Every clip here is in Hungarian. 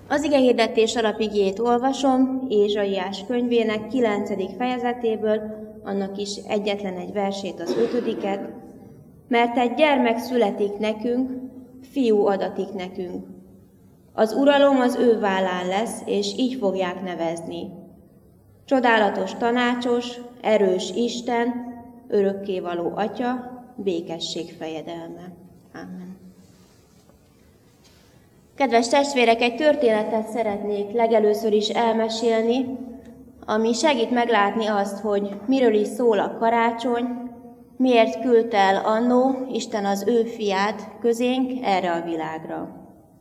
Az igehirdetés alapigéjét olvasom Ézsaiás könyvének 9. fejezetéből, annak is egyetlen egy versét, az 5. Mert egy gyermek születik nekünk, fiú adatik nekünk. Az uralom az ő vállán lesz, és így fogják nevezni. Csodálatos tanácsos, erős Isten, örökkévaló Atya, békesség fejedelme. Amen. Kedves testvérek, egy történetet szeretnék legelőször is elmesélni, ami segít meglátni azt, hogy miről is szól a karácsony, miért küldte el annó Isten az ő fiát közénk erre a világra.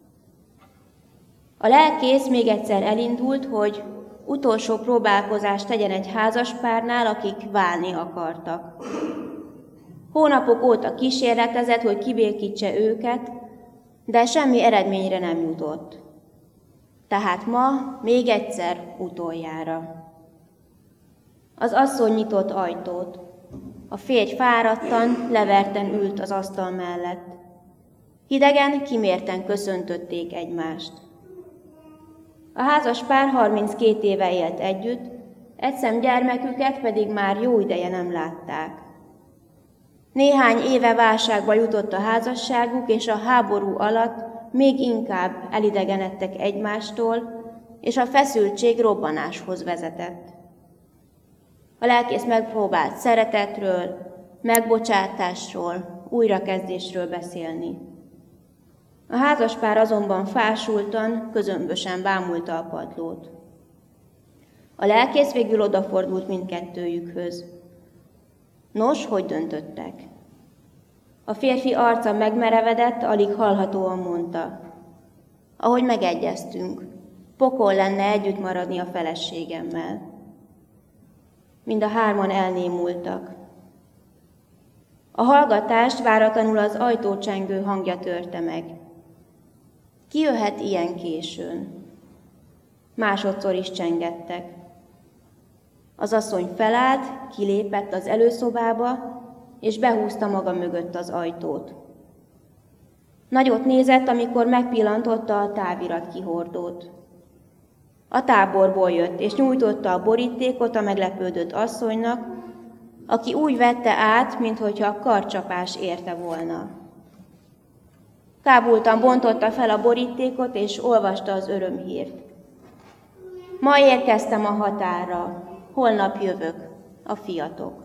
A lelkész még egyszer elindult, hogy utolsó próbálkozást tegyen egy házaspárnál, akik válni akartak. Hónapok óta kísérletezett, hogy kibékítse őket, de semmi eredményre nem jutott. Tehát ma még egyszer utoljára. Az asszony nyitott ajtót. A férj fáradtan, leverten ült az asztal mellett. Hidegen, kimérten köszöntötték egymást. A házas pár 32 éve élt együtt, egyszem gyermeküket pedig már jó ideje nem látták. Néhány éve válságba jutott a házasságuk, és a háború alatt még inkább elidegenedtek egymástól, és a feszültség robbanáshoz vezetett. A lelkész megpróbált szeretetről, megbocsátásról, újrakezdésről beszélni. A házaspár azonban fásultan, közömbösen bámulta a padlót. A lelkész végül odafordult mindkettőjükhöz. Nos, hogy döntöttek? A férfi arca megmerevedett, alig hallhatóan mondta. Ahogy megegyeztünk, pokol lenne együtt maradni a feleségemmel. Mind a hárman elnémultak. A hallgatást váratlanul az ajtócsengő hangja törte meg. Ki jöhet ilyen későn? Másodszor is csengettek. Az asszony felállt, kilépett az előszobába, és behúzta maga mögött az ajtót. Nagyot nézett, amikor megpillantotta a távirat kihordót. A táborból jött, és nyújtotta a borítékot a meglepődött asszonynak, aki úgy vette át, minthogyha karcsapás érte volna. Kábultan bontotta fel a borítékot, és olvasta az örömhírt. Ma érkeztem a határra, holnap jövök, a fiatok.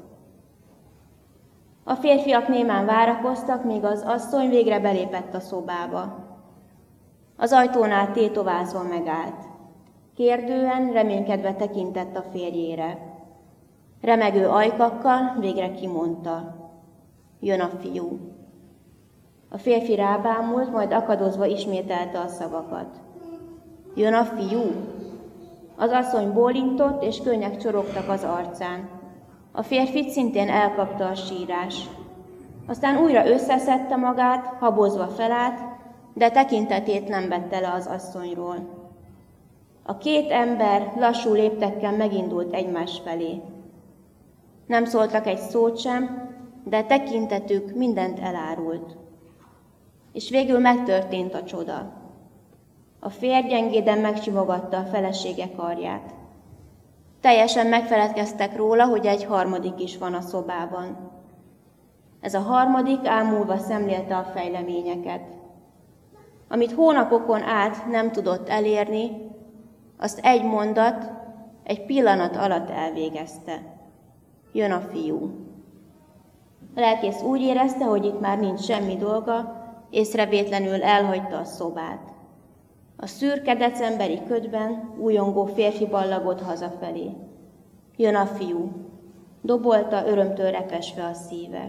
A férfiak némán várakoztak, míg az asszony végre belépett a szobába. Az ajtónál tétovázva megállt. Kérdően, reménykedve tekintett a férjére. Remegő ajkakkal végre kimondta. Jön a fiú. A férfi rábámult, majd akadozva ismételte a szavakat. Jön a fiú? Az asszony bólintott, és könnyek csorogtak az arcán. A férfit szintén elkapta a sírás. Aztán újra összeszedte magát, habozva felállt, de tekintetét nem vette le az asszonyról. A két ember lassú léptekkel megindult egymás felé. Nem szóltak egy szót sem, de tekintetük mindent elárult. És végül megtörtént a csoda. A férj gyengéden megsimogatta a felesége karját. Teljesen megfeledkeztek róla, hogy egy harmadik is van a szobában. Ez a harmadik ámulva szemlélte a fejleményeket. Amit hónapokon át nem tudott elérni, azt egy mondat, egy pillanat alatt elvégezte. Jön a fiú. A lelkész úgy érezte, hogy itt már nincs semmi dolga, észrevétlenül elhagyta a szobát. A szürke decemberi ködben újongó férfi ballagott hazafelé. Jön a fiú. Dobolta, örömtől repesve a szíve.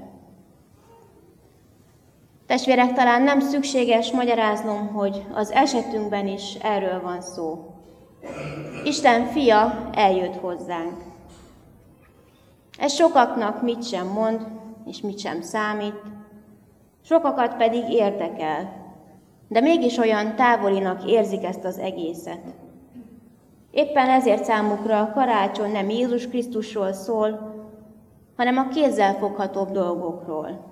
Testvérek, talán nem szükséges magyaráznom, hogy az esetünkben is erről van szó. Isten fia eljött hozzánk. Ez sokaknak mit sem mond, és mit sem számít, sokakat pedig érdekel, de mégis olyan távolinak érzik ezt az egészet. Éppen ezért számukra a karácsony nem Jézus Krisztusról szól, hanem a kézzelfoghatóbb dolgokról.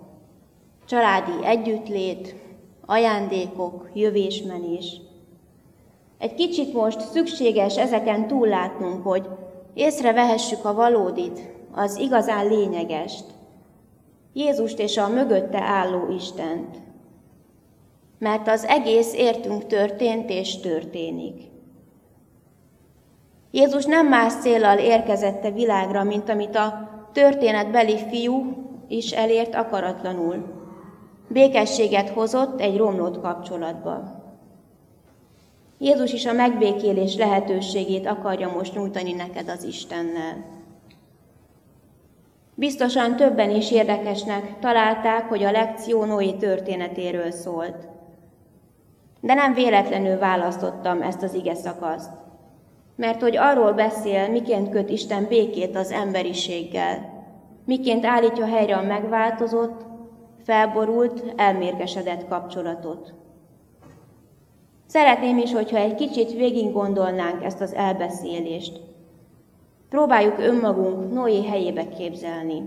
Családi együttlét, ajándékok, jövésmenés. Egy kicsit most szükséges ezeken túllátnunk, hogy észrevehessük a valódit, az igazán lényegest, Jézust és a mögötte álló Istent. Mert az egész értünk történt és történik. Jézus nem más céllal érkezett a világra, mint amit a történetbeli fiú is elért akaratlanul. Békességet hozott egy romlott kapcsolatba. Jézus is a megbékélés lehetőségét akarja most nyújtani neked az Istennel. Biztosan többen is érdekesnek találták, hogy a lekció Noé történetéről szólt. De nem véletlenül választottam ezt az ige szakaszt, mert hogy arról beszél, miként köt Isten békét az emberiséggel, miként állítja helyre a megváltozott, felborult, elmérgesedett kapcsolatot. Szeretném is, hogyha egy kicsit végig gondolnánk ezt az elbeszélést. Próbáljuk önmagunk Noé helyébe képzelni.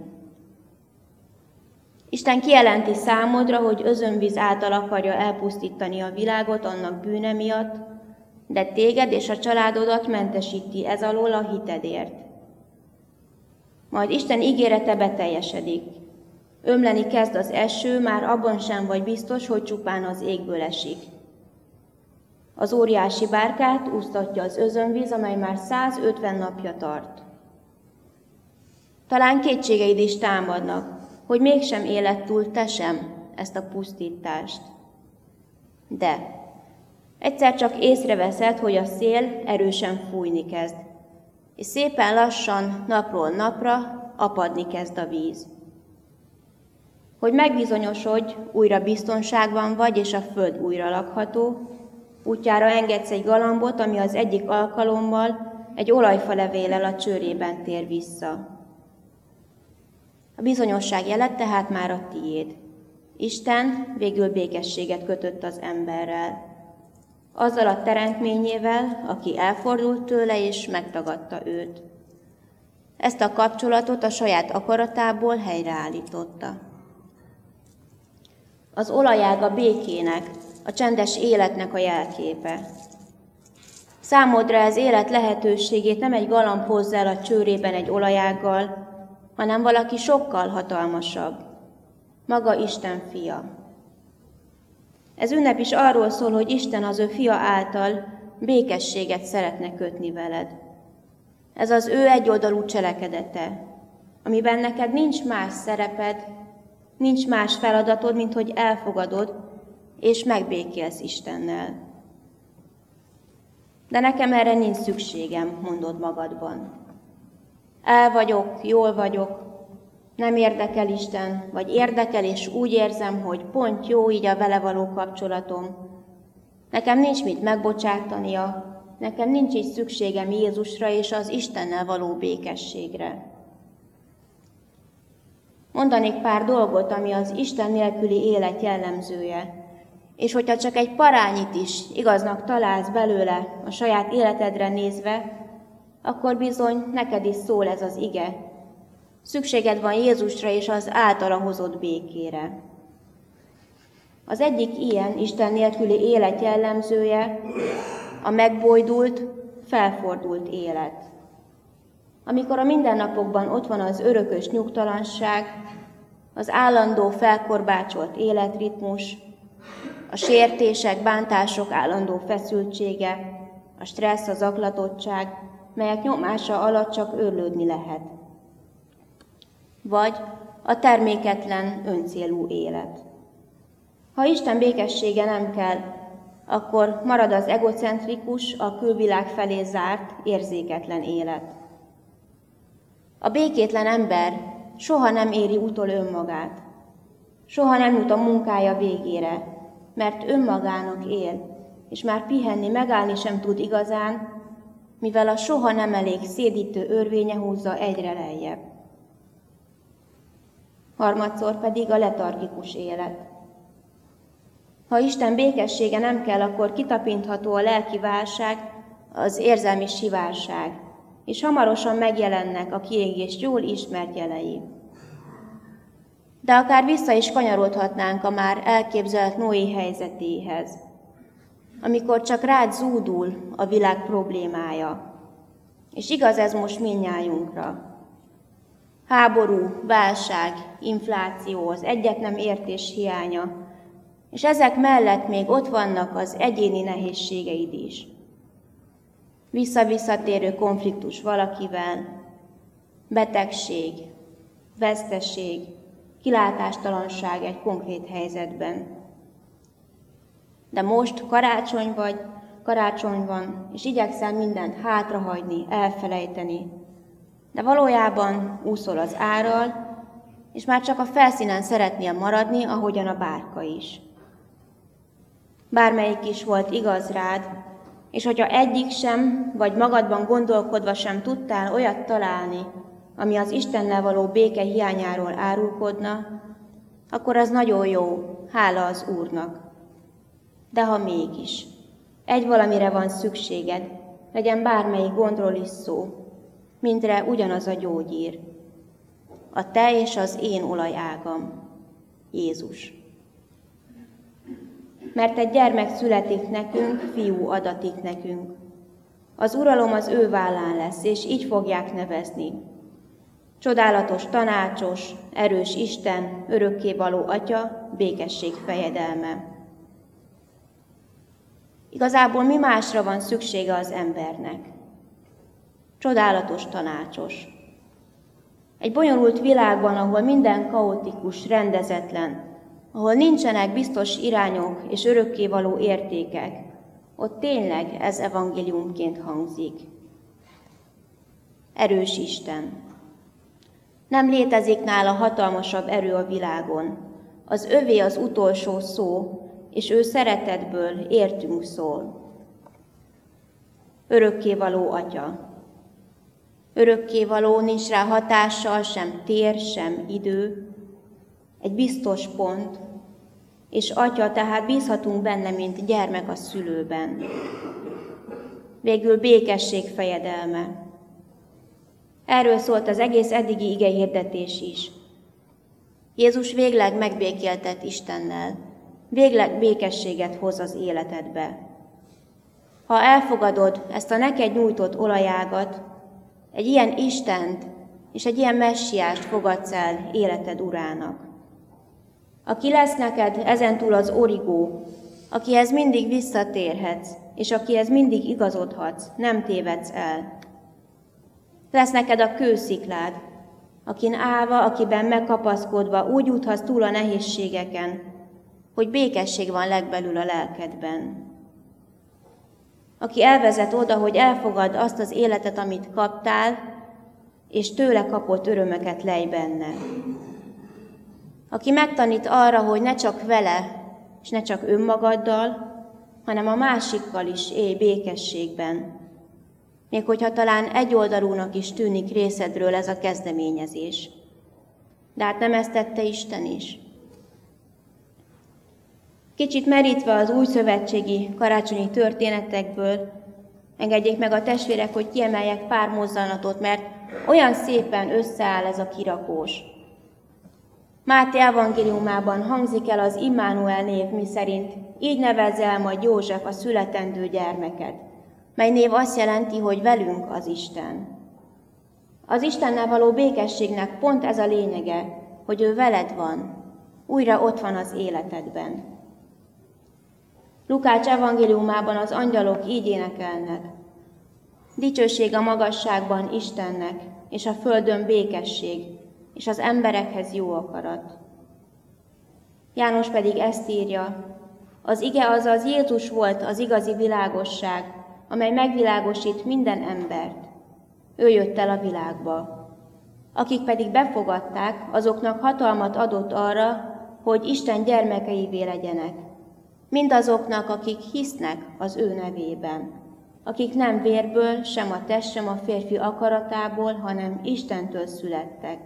Isten kijelenti számodra, hogy özönvíz által akarja elpusztítani a világot annak bűne miatt, de téged és a családodat mentesíti ez alól a hitedért. Majd Isten ígérete beteljesedik. Ömleni kezd az eső, már abban sem vagy biztos, hogy csupán az égből esik. Az óriási bárkát úsztatja az özönvíz, amely már 150 napja tart. Talán kétségeid is támadnak, hogy mégsem éled túl te sem ezt a pusztítást. De egyszer csak észreveszed, hogy a szél erősen fújni kezd, és szépen lassan, napról napra apadni kezd a víz. Hogy megbizonyosodj, újra biztonságban vagy, és a föld újra lakható, útjára engedsz egy galambot, ami az egyik alkalommal egy olajfalevéllel a csőrében tér vissza. A bizonyosság jele tehát már a tiéd. Isten végül békességet kötött az emberrel, azzal a teremtményével, aki elfordult tőle és megtagadta őt. Ezt a kapcsolatot a saját akaratából helyreállította. Az olajág a békének, a csendes életnek a jelképe. Számodra ez élet lehetőségét nem egy galamb hozza el a csőrében egy olajággal, hanem valaki sokkal hatalmasabb, maga Isten fia. Ez ünnep is arról szól, hogy Isten az ő fia által békességet szeretne kötni veled. Ez az ő egyoldalú cselekedete, amiben neked nincs más szereped, nincs más feladatod, mint hogy elfogadod és megbékélsz Istennel. De nekem erre nincs szükségem, mondod magadban. El vagyok, jól vagyok, nem érdekel Isten, vagy érdekel, és úgy érzem, hogy pont jó így a vele való kapcsolatom. Nekem nincs mit megbocsátania, nekem nincs is szükségem Jézusra és az Istennel való békességre. Mondanék pár dolgot, ami az Isten nélküli élet jellemzője, és hogyha csak egy parányit is igaznak találsz belőle a saját életedre nézve, akkor bizony neked is szól ez az ige. Szükséged van Jézusra és az általa hozott békére. Az egyik ilyen Isten nélküli élet jellemzője a megbojdult, felfordult élet. Amikor a mindennapokban ott van az örökös nyugtalanság, az állandó felkorbácsolt életritmus, a sértések, bántások állandó feszültsége, a stressz, a zaklatottság, melyek nyomása alatt csak őrlődni lehet. Vagy a terméketlen, öncélú élet. Ha Isten békessége nem kell, akkor marad az egocentrikus, a külvilág felé zárt, érzéketlen élet. A békétlen ember soha nem éri utol önmagát, soha nem jut a munkája végére, mert önmagának él, és már pihenni, megállni sem tud igazán, mivel a soha nem elég szédítő örvénye húzza egyre lejjebb. Harmadszor pedig a letargikus élet. Ha Isten békessége nem kell, akkor kitapintható a lelki válság, az érzelmi sivárság, és hamarosan megjelennek a kiégés jól ismert jelei. De akár vissza is kanyarodhatnánk a már elképzelt Noé helyzetéhez. amikor csak rád zúdul a világ problémája. És igaz ez most mindnyájunkra. Háború, válság, infláció, az egyet nem értés hiánya, és ezek mellett még ott vannak az egyéni nehézségeid is. Visszavisszatérő konfliktus valakivel, betegség, veszteség, kilátástalanság egy konkrét helyzetben. De most karácsony van, és igyekszel mindent hátrahagyni, elfelejteni, de valójában úszol az árral, és már csak a felszínen szeretnél maradni, ahogyan a bárka is. Bármelyik is volt igaz rád, és hogyha egyik sem, vagy magadban gondolkodva sem tudtál olyat találni, ami az Istennel való béke hiányáról árulkodna, akkor az nagyon jó, hála az Úrnak. De ha mégis, egy valamire van szükséged, legyen bármelyik gondról is szó, mindre ugyanaz a gyógyír. A te és az én olajágam, Jézus. Mert egy gyermek születik nekünk, fiú adatik nekünk. Az uralom az ő vállán lesz, és így fogják nevezni. Csodálatos tanácsos, erős Isten, örökkévaló Atya, békesség fejedelme. Igazából mi másra van szüksége az embernek? Csodálatos tanácsos. Egy bonyolult világban, ahol minden kaotikus, rendezetlen, ahol nincsenek biztos irányok és örökkévaló értékek, ott tényleg ez evangéliumként hangzik. Erős Isten. Nem létezik nála hatalmasabb erő a világon. Az övé az utolsó szó, és ő szeretetből értünk szól. Örökkévaló Atya. Örökkévaló, nincs rá hatással sem tér, sem idő, egy biztos pont, és Atya, tehát bízhatunk benne, mint gyermek a szülőben. Végül békesség fejedelme. Erről szólt az egész eddigi igehirdetés is. Jézus végleg megbékéltet Istennel, végleg békességet hoz az életedbe. Ha elfogadod ezt a neked nyújtott olajágat, egy ilyen Istent és egy ilyen messiást fogadsz el életed urának. Aki lesz neked ezentúl az origó, akihez mindig visszatérhetsz, és akihez mindig igazodhatsz, nem tévedsz el. Lesz neked a kősziklád, akin állva, akiben megkapaszkodva úgy juthatsz túl a nehézségeken, hogy békesség van legbelül a lelkedben. Aki elvezet oda, hogy elfogad azt az életet, amit kaptál, és tőle kapott örömöket lej benne. Aki megtanít arra, hogy ne csak vele, és ne csak önmagaddal, hanem a másikkal is élj békességben, még hogyha talán egyoldalúnak is tűnik részedről ez a kezdeményezés. De hát nem ezt tette Isten is. Kicsit merítve az újszövetségi karácsonyi történetekből, engedjék meg a testvérek, hogy kiemeljek pár mozzanatot, mert olyan szépen összeáll ez a kirakós. Máté evangéliumában hangzik el az Immanuel név, miszerint így nevezze el majd József a születendő gyermeket, mely név azt jelenti, hogy velünk az Isten. Az Istennel való békességnek pont ez a lényege, hogy ő veled van, újra ott van az életedben. Lukács evangéliumában az angyalok így énekelnek. Dicsőség a magasságban Istennek, és a földön békesség, és az emberekhez jó akarat. János pedig ezt írja, az ige azaz Jézus volt az igazi világosság, amely megvilágosít minden embert. Ő jött el a világba. Akik pedig befogadták, azoknak hatalmat adott arra, hogy Isten gyermekeivé legyenek. Mindazoknak, akik hisznek az ő nevében, akik nem vérből, sem a test, sem a férfi akaratából, hanem Istentől születtek.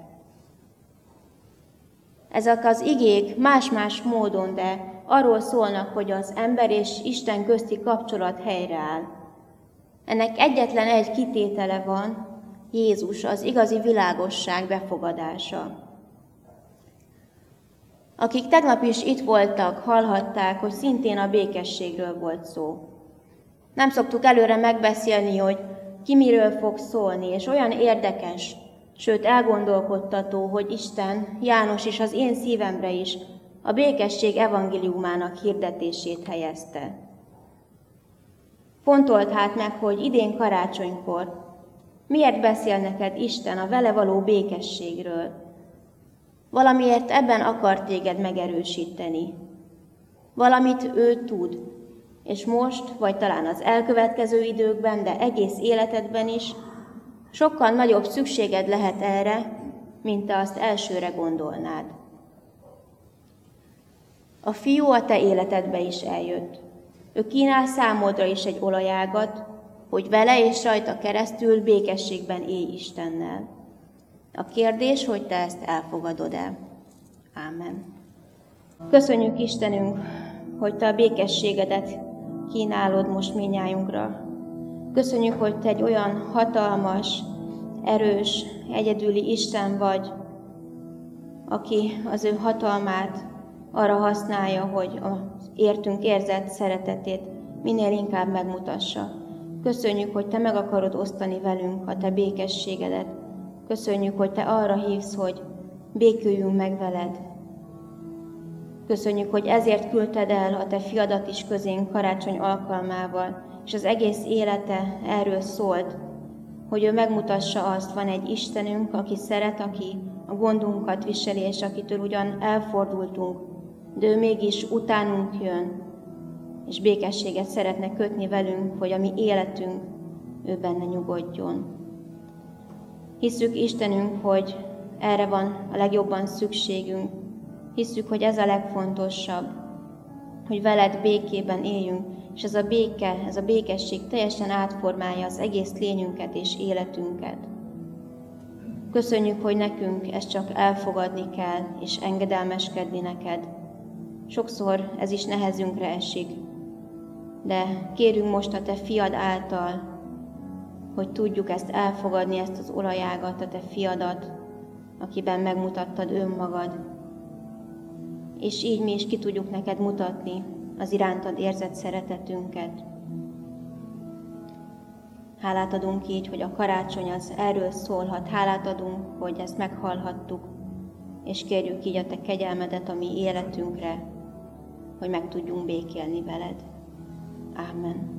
Ezek az igék más-más módon, de arról szólnak, hogy az ember és Isten közti kapcsolat helyreáll. Ennek egyetlen egy kitétele van, Jézus, az igazi világosság befogadása. Akik tegnap is itt voltak, hallhatták, hogy szintén a békességről volt szó. Nem szoktuk előre megbeszélni, hogy ki miről fog szólni, és olyan érdekes, sőt elgondolkodtató, hogy Isten, János is az én szívemre is a békesség evangéliumának hirdetését helyezte. Fontold hát meg, hogy idén karácsonykor miért beszél neked Isten a vele való békességről. Valamiért ebben akar téged megerősíteni. Valamit ő tud, és most, vagy talán az elkövetkező időkben, de egész életedben is sokkal nagyobb szükséged lehet erre, mint te azt elsőre gondolnád. A fiú a te életedbe is eljött. Ő kínál számodra is egy olajágat, hogy vele és rajta keresztül békességben élj Istennel. A kérdés, hogy te ezt elfogadod-e. Ámen. Köszönjük Istenünk, hogy te a békességedet kínálod most mindnyájunkra. Köszönjük, hogy te egy olyan hatalmas, erős, egyedüli Isten vagy, aki az ő hatalmát arra használja, hogy az értünk érzett szeretetét minél inkább megmutassa. Köszönjük, hogy te meg akarod osztani velünk a te békességedet. Köszönjük, hogy te arra hívsz, hogy béküljünk meg veled. Köszönjük, hogy ezért küldted el a te fiadat is közénk karácsony alkalmával, és az egész élete erről szólt, hogy ő megmutassa azt, van egy Istenünk, aki szeret, aki a gondunkat viseli, és akitől ugyan elfordultunk, de ő mégis utánunk jön, és békességet szeretne kötni velünk, hogy a mi életünk ő benne nyugodjon. Hisszük Istenünk, hogy erre van a legjobban szükségünk. Hisszük, hogy ez a legfontosabb, hogy veled békében éljünk, és ez a béke, ez a békesség teljesen átformálja az egész lényünket és életünket. Köszönjük, hogy nekünk ezt csak elfogadni kell, és engedelmeskedni neked. Sokszor ez is nehezünkre esik, de kérünk most a te fiad által, hogy tudjuk ezt elfogadni, ezt az olajágat, a te fiadat, akiben megmutattad önmagad, és így mi is ki tudjuk neked mutatni az irántad érzett szeretetünket. Hálát adunk így, hogy a karácsony az erről szólhat, hálát adunk, hogy ezt meghallhattuk, és kérjük így a te kegyelmedet a mi életünkre, hogy meg tudjunk békélni veled. Ámen.